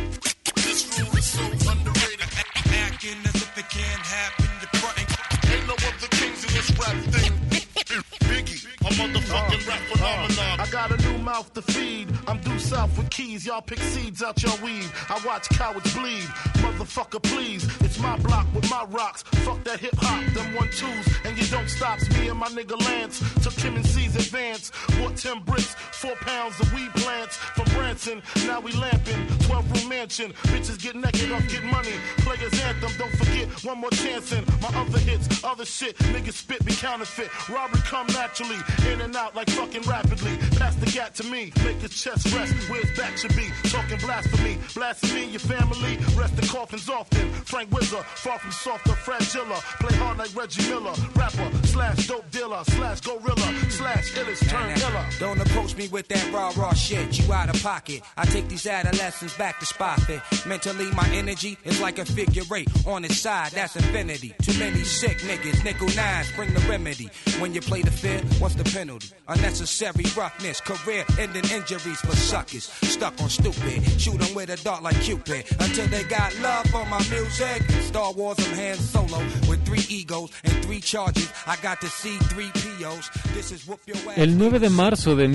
This rule is so underrated. Acting as if it can't happen. You're fronting. Ain't no other kings in this rap thing. Biggie, a motherfucking rap phenomenon. I got a new mouth to feed. I'm due south with keys. Y'all pick seeds out your weed. I watch cowards bleed. Motherfucker, please. It's my block with my rocks. Fuck that hip hop, them 1-2s. And you don't stop. Me and my nigga Lance took Kim and C's advance. Bought 10 bricks, 4 pounds of weed plants from Branson. Now we lamping. 12-room mansion. Bitches get naked off, get money. Players anthem. Don't forget one more chance in my other hits. Other shit. Niggas spit be counterfeit. Robbery come naturally. In and out like fucking rapidly. Pass the gat to me. Make his chest rest where his back should be. Talking blasphemy. Blasphemy, your family. Rest the coffins often. Frank Wizard. Far from soft or fragile. Play hard like Reggie Miller. Rapper slash dope dealer slash gorilla slash illest turn killer. Don't approach me with that raw shit. You out of pocket. I take these adolescents back to spot fit. Mentally, my energy is like a figure 8. On its side, that's infinity. Too many sick niggas. Nickel nines bring the remedy. When you play the fair, what's the penalty? Unnecessary roughness. Career-ending injuries for suckers. Stuck on stupid. Shoot them with a dart like Cupid. Until they got love for my music. Star Wars, I'm Han Solo. With 3 egos and 3 charges. I got to see 3 POs. This is whoop your ass. El 9 de marzo de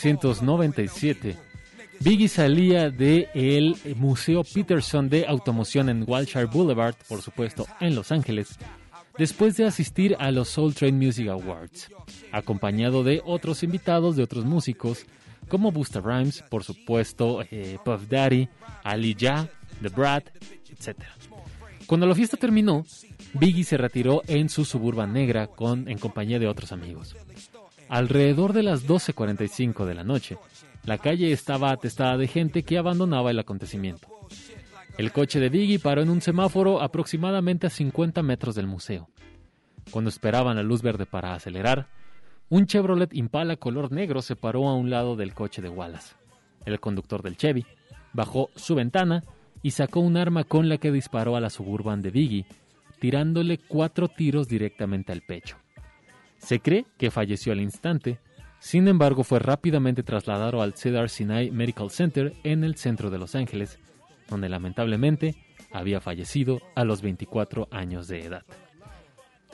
1997, Biggie salía del Museo Peterson de Automoción en Wilshire Boulevard, por supuesto, en Los Ángeles, después de asistir a los Soul Train Music Awards, acompañado de otros invitados de otros músicos, como Busta Rhymes, por supuesto, Puff Daddy, Ali Ja, The Brat, etc. Cuando la fiesta terminó, Biggie se retiró en su Suburban negra en compañía de otros amigos. Alrededor de las 12:45 de la noche, la calle estaba atestada de gente que abandonaba el acontecimiento. El coche de Biggie paró en un semáforo aproximadamente a 50 metros del museo. Cuando esperaban la luz verde para acelerar, un Chevrolet Impala color negro se paró a un lado del coche de Wallace. El conductor del Chevy bajó su ventana y sacó un arma con la que disparó a la Suburban de Biggie, tirándole 4 tiros directamente al pecho. Se cree que falleció al instante, sin embargo fue rápidamente trasladado al Cedars-Sinai Medical Center en el centro de Los Ángeles, donde lamentablemente había fallecido a los 24 años de edad.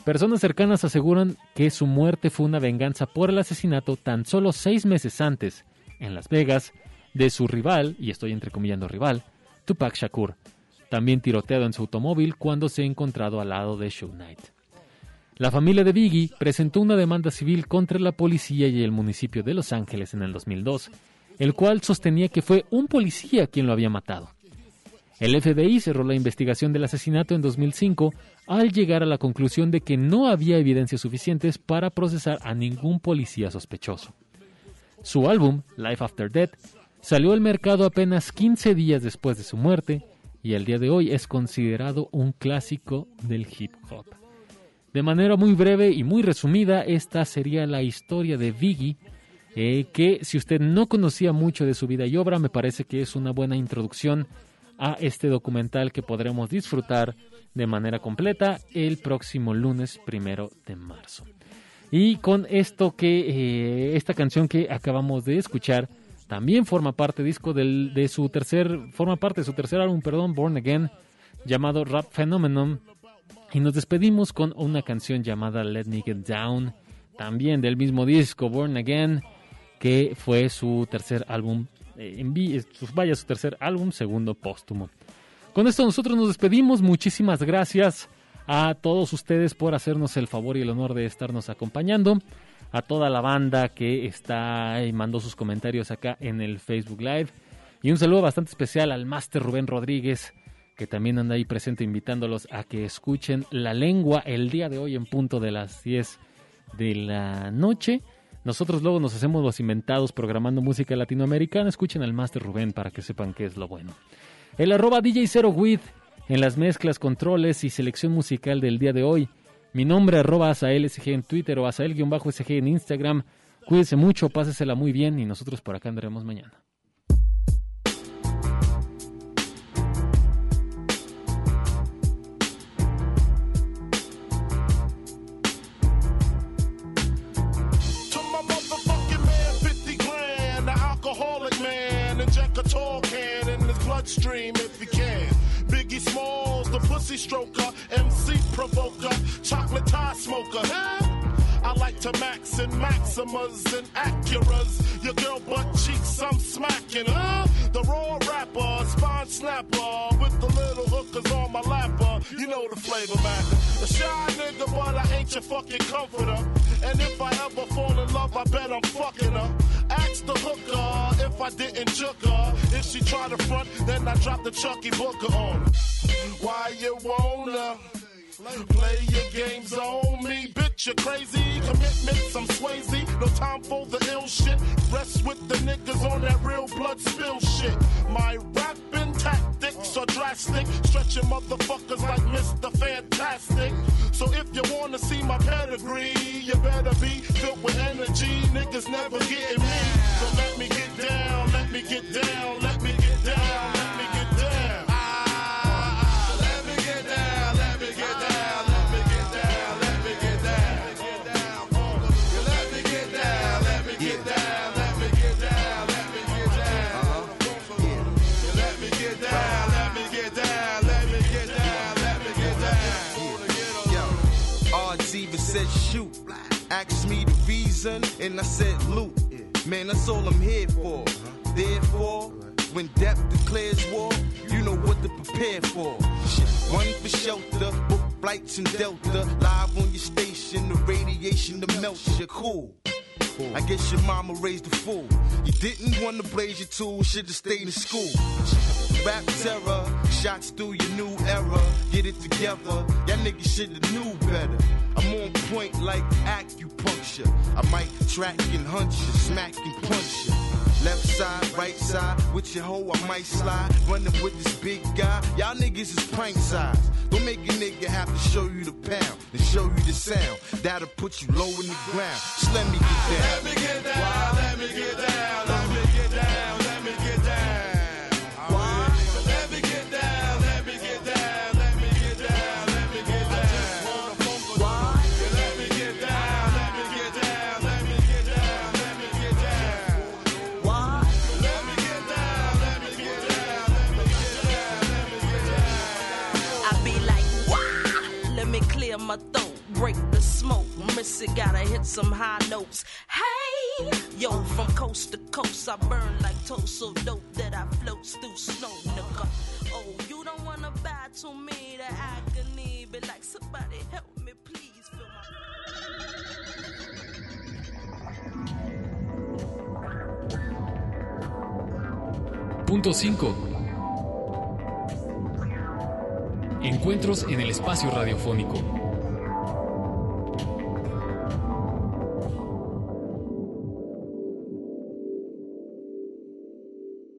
Personas cercanas aseguran que su muerte fue una venganza por el asesinato tan solo 6 meses antes, en Las Vegas, de su rival, y estoy entrecomillando rival, Tupac Shakur, también tiroteado en su automóvil cuando se ha encontrado al lado de Suge Knight. La familia de Biggie presentó una demanda civil contra la policía y el municipio de Los Ángeles en el 2002, el cual sostenía que fue un policía quien lo había matado. El FBI cerró la investigación del asesinato en 2005 al llegar a la conclusión de que no había evidencias suficientes para procesar a ningún policía sospechoso. Su álbum, Life After Death, salió al mercado apenas 15 días después de su muerte y al día de hoy es considerado un clásico del hip hop. De manera muy breve y muy resumida, esta sería la historia de Biggie, que si usted no conocía mucho de su vida y obra, me parece que es una buena introducción a este documental que podremos disfrutar de manera completa el próximo lunes 1 de marzo. Y con esto esta canción que acabamos de escuchar también forma parte de su tercer álbum, Born Again, llamado Rap Phenomenon. Y nos despedimos con una canción llamada Let Me Get Down, también del mismo disco, Born Again, que fue su tercer álbum, su tercer álbum, segundo póstumo. Con esto nosotros nos despedimos. Muchísimas gracias a todos ustedes por hacernos el favor y el honor de estarnos acompañando. A toda la banda que está y mandó sus comentarios acá en el Facebook Live. Y un saludo bastante especial al Máster Rubén Rodríguez, que también anda ahí presente invitándolos a que escuchen La Lengua el día de hoy en punto de las 10 de la noche. Nosotros luego nos hacemos los inventados programando música latinoamericana. Escuchen al Máster Rubén para que sepan qué es lo bueno. El @DJ0With en las mezclas, controles y selección musical del día de hoy. Mi nombre @AsaelSG en Twitter o Asael_SG en Instagram. Cuídense mucho, pásesela muy bien y nosotros por acá andaremos mañana. Stream if you can. Biggie Smalls, the pussy stroker, MC provoker, chocolate tie smoker, huh? I like to max and Maximas and Acuras. Your girl butt cheeks, I'm smacking, huh? The raw rapper, spine snapper, with the little hookers on my lapper. You know the flavor, man. A shy nigga, but I ain't your fucking comforter. And if I ever fall in love, I bet I'm fucking her. Ask the hooker if I didn't choke her. If she try to front, then I drop the Chucky Booker on her. Why you wanna play your games on me? Bitch, you're crazy. Commitments, I'm Swayze. No time for the ill shit. Rest with the niggas on that real blood spill shit. My rapping tactics are drastic. Stretching motherfuckers like Mr. Fantastic. So if you wanna see my pedigree, you better be filled with energy. Niggas never getting me. So let me get down, let me get down, let me get down, let me get down. Let me get down, let me get down, let me get down, let me get down. Let me get down, let me get down, let me get down, let me get down. Let me get down, let me get down, let me get down, let me get down. Yo, RZ said shoot. Asked me the reason, and I said loot. Man, that's all I'm here for. Therefore, when depth declares war, you know what to prepare for. One for shelter, book flights in Delta. Live on your station, the radiation to melt you. Cool. I guess your mama raised a fool. You didn't want to blaze your tools, should've stayed in school. Rap terror, shots through your new era. Get it together, y'all niggas should've knew better. I'm on point like acupuncture. I might track and hunt you, smack and punch you. Left side, right side, with your hoe I might slide. Running with this big guy, y'all niggas is pint size. Don't make a nigga have to show you the pound and show you the sound. That'll put you low in the ground. Just let me get down. Let me get down, let me get down, let me get down, let me get down. Let me get down, let me get down, let me get down, let me get down. Let me get down, let me get down, let me get down, let me get down. Let me get down, let me get down, let me get down, let me get down. I be like, what? Let me clear my throat. break the smoke. Missy gotta hit some high notes. Hey, yo, from coast to coast, I burn like toast so dope that I floats through snow, nigga. Oh, you don't wanna buy to me the agony, but like somebody help me, please feel my. Punto 5. Encuentros en el espacio radiofónico.